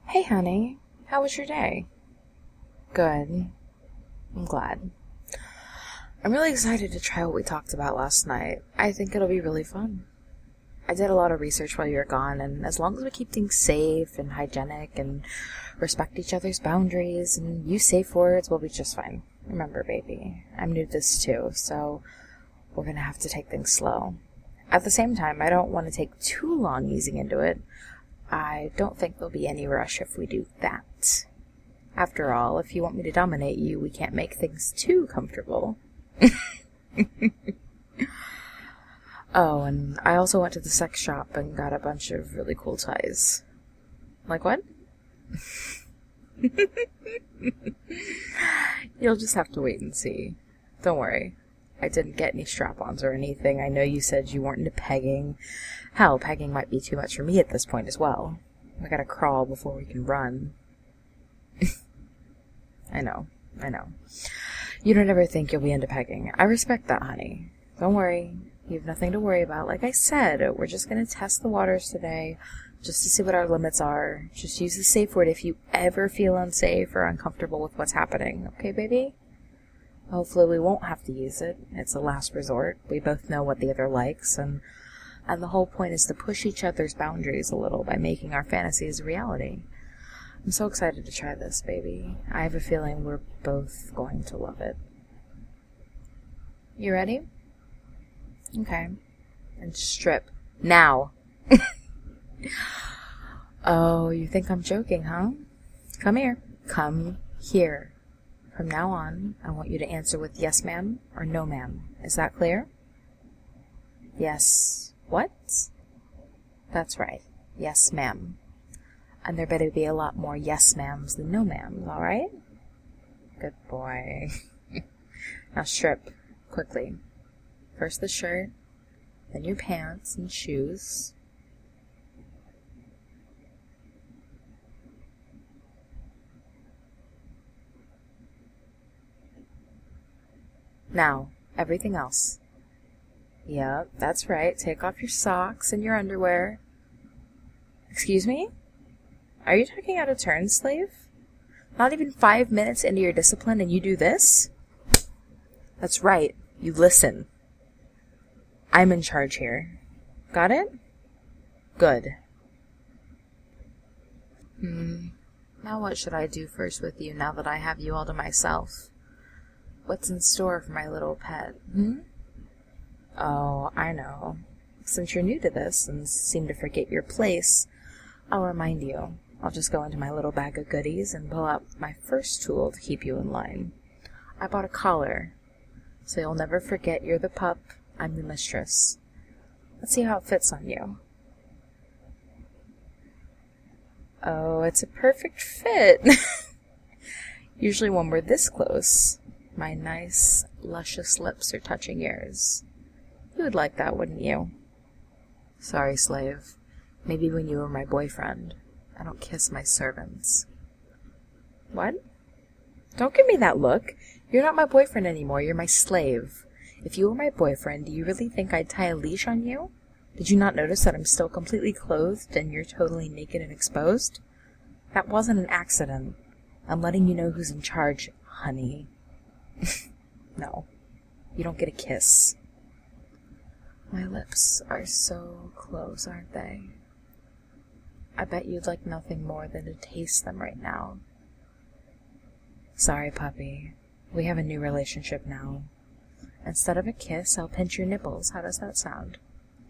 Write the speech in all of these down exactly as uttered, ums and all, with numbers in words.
Hey, honey. How was your day? Good. I'm glad. I'm really excited to try what we talked about last night. I think it'll be really fun. I did a lot of research while you were gone, and as long as we keep things safe and hygienic and respect each other's boundaries and use safe words, we'll be just fine. Remember, baby, I'm new to this too, so we're gonna have to take things slow. At the same time, I don't want to take too long easing into it. I don't think there'll be any rush if we do that. After all, if you want me to dominate you, we can't make things too comfortable. Oh, and I also went to the sex shop and got a bunch of really cool ties. Like what? You'll just have to wait and see. Don't worry. I didn't get any strap-ons or anything. I know you said you weren't into pegging. Hell, pegging might be too much for me at this point as well. We gotta crawl before we can run. I know, I know. You don't ever think you'll be into pegging. I respect that, honey. Don't worry. You have nothing to worry about. Like I said, we're just gonna test the waters today, just to see what our limits are. Just use the safe word if you ever feel unsafe or uncomfortable with what's happening. Okay, baby? Hopefully we won't have to use it. It's a last resort. We both know what the other likes, and and the whole point is to push each other's boundaries a little by making our fantasies a reality. I'm so excited to try this, baby. I have a feeling we're both going to love it. You ready? Okay. And strip. Now! Oh, you think I'm joking, huh? Come here. Come here. From now on, I want you to answer with yes, ma'am, or no, ma'am. Is that clear? Yes. What? That's right. Yes, ma'am. And there better be a lot more yes, ma'ams than no, ma'ams, all right? Good boy. Now strip, quickly. First the shirt, then your pants and shoes. Now, everything else. Yep, that's right. Take off your socks and your underwear. Excuse me? Are you talking out of turn, slave? Not even five minutes into your discipline and you do this? That's right. You listen. I'm in charge here. Got it? Good. Hmm. Now what should I do first with you now that I have you all to myself? What's in store for my little pet, hmm? Oh, I know. Since you're new to this and seem to forget your place, I'll remind you. I'll just go into my little bag of goodies and pull out my first tool to keep you in line. I bought a collar, so you'll never forget you're the pup, I'm the mistress. Let's see how it fits on you. Oh, it's a perfect fit. Usually when we're this close, my nice, luscious lips are touching yours. You would like that, wouldn't you? Sorry, slave. Maybe when you were my boyfriend. I don't kiss my servants. What? Don't give me that look. You're not my boyfriend anymore. You're my slave. If you were my boyfriend, do you really think I'd tie a leash on you? Did you not notice that I'm still completely clothed and you're totally naked and exposed? That wasn't an accident. I'm letting you know who's in charge, honey. No. You don't get a kiss. My lips are so close, aren't they? I bet you'd like nothing more than to taste them right now. Sorry, puppy. We have a new relationship now. Instead of a kiss, I'll pinch your nipples. How does that sound?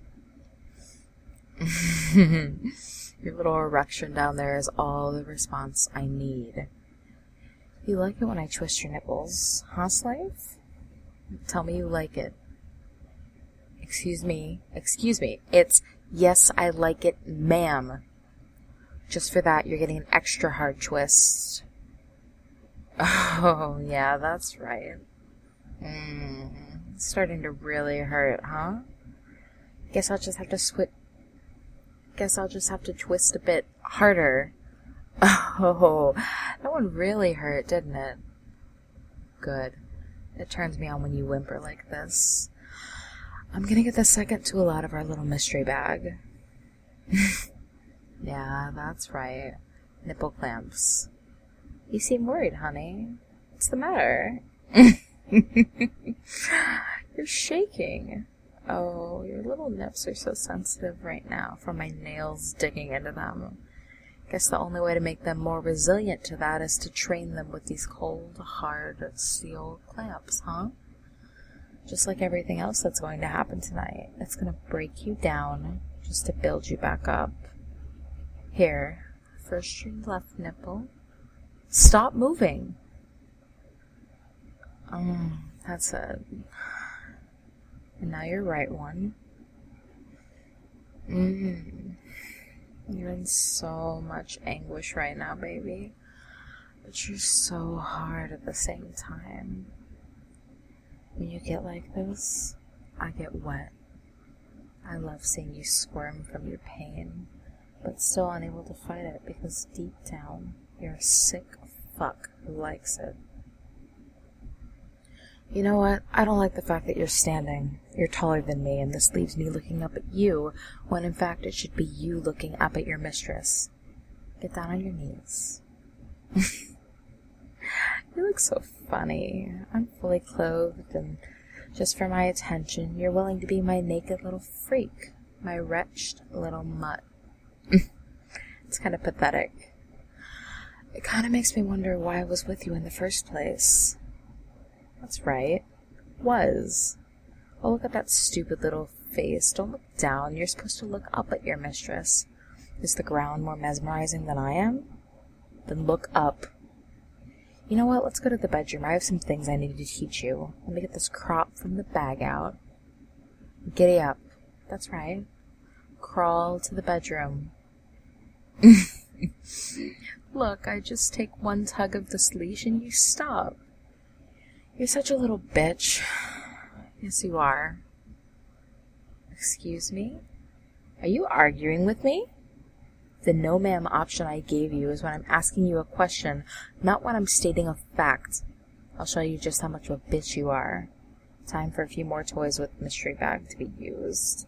Your little erection down there is all the response I need. You like it when I twist your nipples, huh, slave? Tell me you like it. Excuse me. Excuse me. It's, yes, I like it, ma'am. Just for that, you're getting an extra hard twist. Oh, yeah, that's right. Mm, it's starting to really hurt, huh? Guess I'll just have to swi- Guess I'll just have to twist a bit harder. Oh, that one really hurt, didn't it? Good. It turns me on when you whimper like this. I'm gonna get the second tool out of our little mystery bag. Yeah, that's right. nipple clamps. You seem worried, honey. What's the matter? You're shaking. Oh, your little nips are so sensitive right now from my nails digging into them. Guess the only way to make them more resilient to that is to train them with these cold, hard steel clamps, huh? Just like everything else that's going to happen tonight. It's going to break you down just to build you back up. Here, first your left nipple. Stop moving. Um, that's it. And now your right one. Mmm. You're in so much anguish right now, baby. But you're so hard at the same time. When you get like this, I get wet. I love seeing you squirm from your pain, but still unable to fight it because deep down, you're a sick fuck who likes it. You know what? I don't like the fact that you're standing. You're taller than me, and this leaves me looking up at you, when in fact it should be you looking up at your mistress. Get down on your knees. You look so funny. I'm fully clothed, and just for my attention, you're willing to be my naked little freak, my wretched little mutt. It's kind of pathetic. It kind of makes me wonder why I was with you in the first place. That's right. Was. Oh, look at that stupid little face. Don't look down. You're supposed to look up at your mistress. Is the ground more mesmerizing than I am? Then look up. You know what? Let's go to the bedroom. I have some things I need to teach you. Let me get this crop from the bag out. Giddy up. That's right. Crawl to the bedroom. Look, I just take one tug of this leash and you stop. You're such a little bitch. Yes, you are. Excuse me? Are you arguing with me? The no ma'am option I gave you is when I'm asking you a question, not when I'm stating a fact. I'll show you just how much of a bitch you are. Time for a few more toys with mystery bag to be used.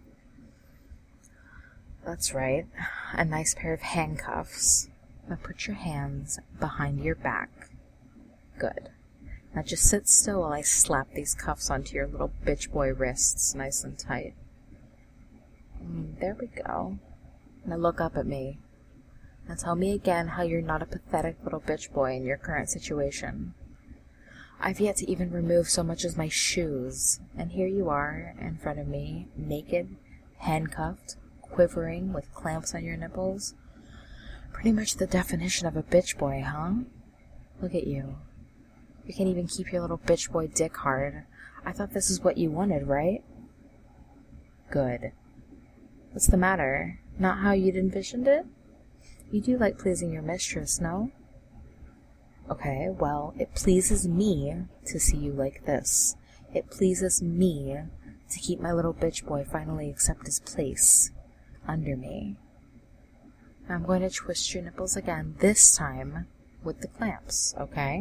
That's right. A nice pair of handcuffs. Now put your hands behind your back. Good. Now just sit still while I slap these cuffs onto your little bitch boy wrists nice and tight. Mm, there we go. Now look up at me. Now tell me again how you're not a pathetic little bitch boy in your current situation. I've yet to even remove so much as my shoes, and here you are in front of me, naked, handcuffed, quivering with clamps on your nipples. Pretty much the definition of a bitch boy, huh? Look at you. You can't even keep your little bitch boy dick hard. I thought this is what you wanted, right? Good. What's the matter? Not how you'd envisioned it? You do like pleasing your mistress, no? Okay, well, it pleases me to see you like this. It pleases me to keep my little bitch boy finally accept his place under me. Now I'm going to twist your nipples again, this time with the clamps, okay?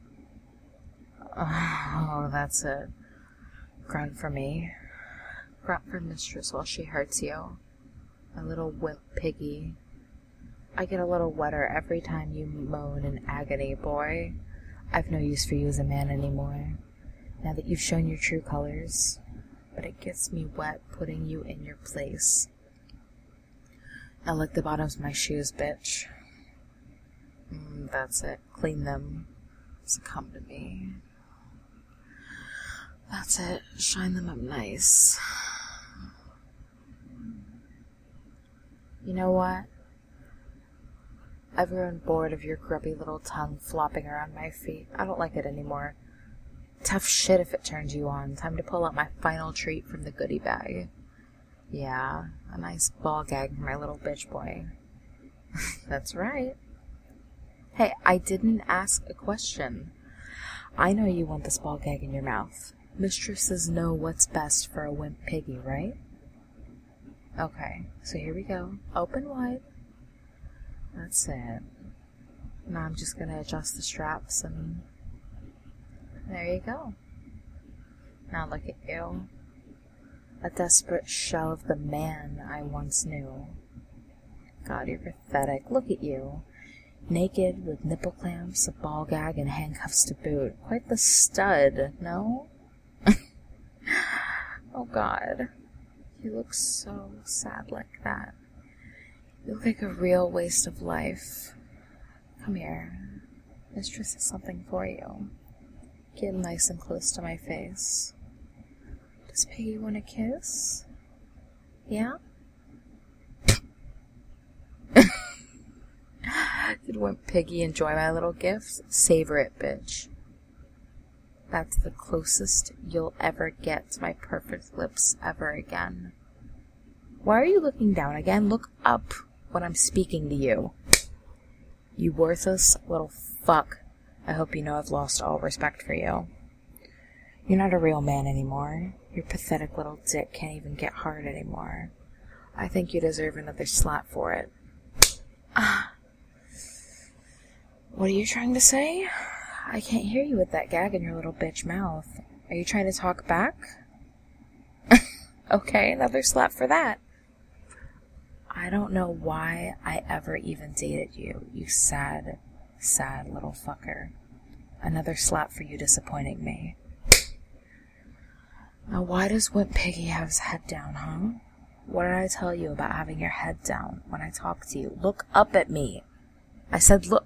Oh, that's it. Grunt for me. Grunt for mistress while she hurts you. My little wimp piggy. I get a little wetter every time you moan in agony, boy. I've no use for you as a man anymore, now that you've shown your true colors. But it gets me wet putting you in your place. Now lick the bottoms of my shoes, bitch. Mm, that's it. Clean them. Succumb to me. That's it. Shine them up nice. You know what? I've grown bored of your grubby little tongue flopping around my feet. I don't like it anymore. Tough shit if it turns you on. Time to pull out my final treat from the goodie bag. Yeah, a nice ball gag for my little bitch boy. That's right. Hey, I didn't ask a question. I know you want this ball gag in your mouth. Mistresses know what's best for a wimp piggy, right? Okay, so here we go. Open wide. That's it. Now I'm just gonna adjust the straps and there you go. Now look at you. A desperate shell of the man I once knew. God, you're pathetic. Look at you. Naked, with nipple clamps, a ball gag, and handcuffs to boot. Quite the stud, no? Oh God. You look so sad like that. You look like a real waste of life. Come here. Mistress has something for you. Get nice and close to my face. Does Piggy want a kiss? Yeah? Did Wimp Piggy enjoy my little gifts? Savor it, bitch. That's the closest you'll ever get to my perfect lips ever again. Why are you looking down again? Look up when I'm speaking to you. You worthless little fuck. I hope you know I've lost all respect for you. You're not a real man anymore. Your pathetic little dick can't even get hard anymore. I think you deserve another slap for it. Ah. What are you trying to say? I can't hear you with that gag in your little bitch mouth. Are you trying to talk back? Okay, another slap for that. I don't know why I ever even dated you, you sad, sad little fucker. Another slap for you disappointing me. Now why does Wimp Piggy have his head down, huh? What did I tell you about having your head down when I talk to you? Look up at me. I said look.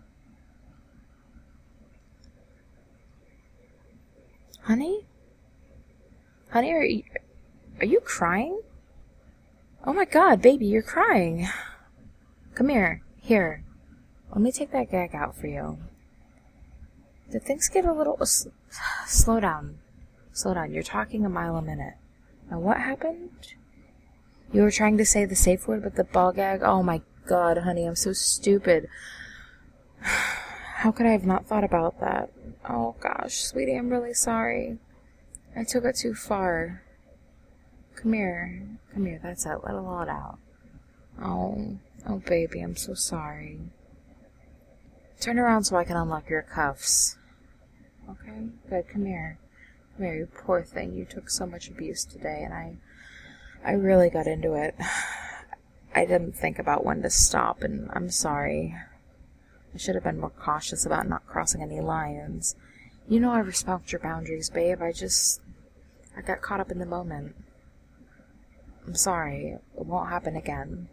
Honey? Honey, are you, are you crying? Oh my God, baby, you're crying. Come here. Here. Let me take that gag out for you. Did things get a little... Uh, slow down. Slow down. You're talking a mile a minute. Now what happened? You were trying to say the safe word with the ball gag? Oh my God, honey, I'm so stupid. How could I have not thought about that? Oh gosh, sweetie, I'm really sorry. I took it too far. Come here. Come here, that's it. Let it all out. Oh, oh baby, I'm so sorry. Turn around so I can unlock your cuffs. Okay? Good, come here. Come here, you poor thing. You took so much abuse today, and I... I really got into it. I didn't think about when to stop, and I'm sorry. I should have been more cautious about not crossing any lines. You know I respect your boundaries, babe. I just... I got caught up in the moment. I'm sorry. It won't happen again.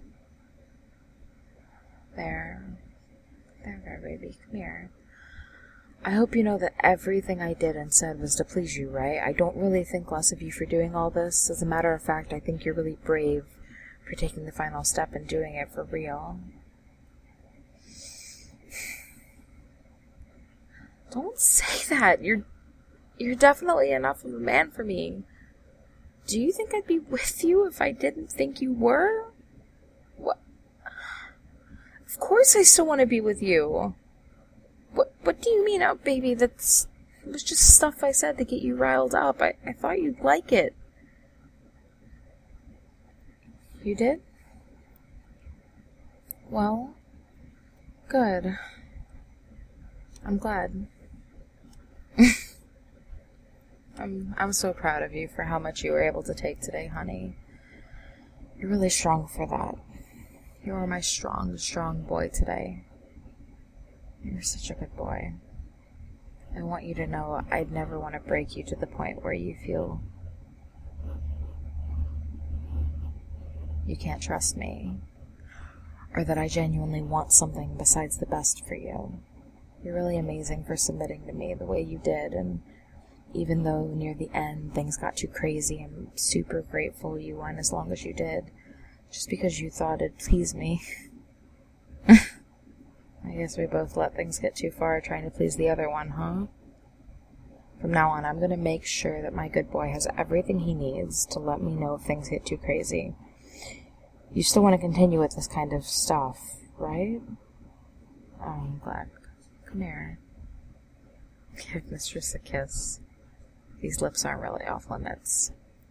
There. There, there, baby. Come here. I hope you know that everything I did and said was to please you, right? I don't really think less of you for doing all this. As a matter of fact, I think you're really brave for taking the final step and doing it for real. Don't say that. You're you're definitely enough of a man for me. Do you think I'd be with you if I didn't think you were? What? Of course I still want to be with you. What What do you mean, oh, baby? That's it was just stuff I said to get you riled up. I, I thought you'd like it. You did? Well, good. I'm glad. I'm I'm so proud of you for how much you were able to take today, honey. You're really strong for that. You are my strong, strong boy today. You're such a good boy. I want you to know I'd never want to break you to the point where you feel you can't trust me, or that I genuinely want something besides the best for you. You're really amazing for submitting to me the way you did, and even though near the end things got too crazy, I'm super grateful you went as long as you did, just because you thought it'd please me. I guess we both let things get too far trying to please the other one, huh? From now on, I'm gonna make sure that my good boy has everything he needs to let me know if things get too crazy. You still want to continue with this kind of stuff, right? Oh, I'm glad. Come here. Give Mistress a kiss. These lips aren't really off limits.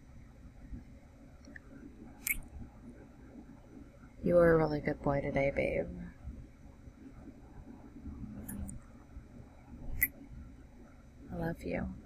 You were a really good boy today, babe. I love you.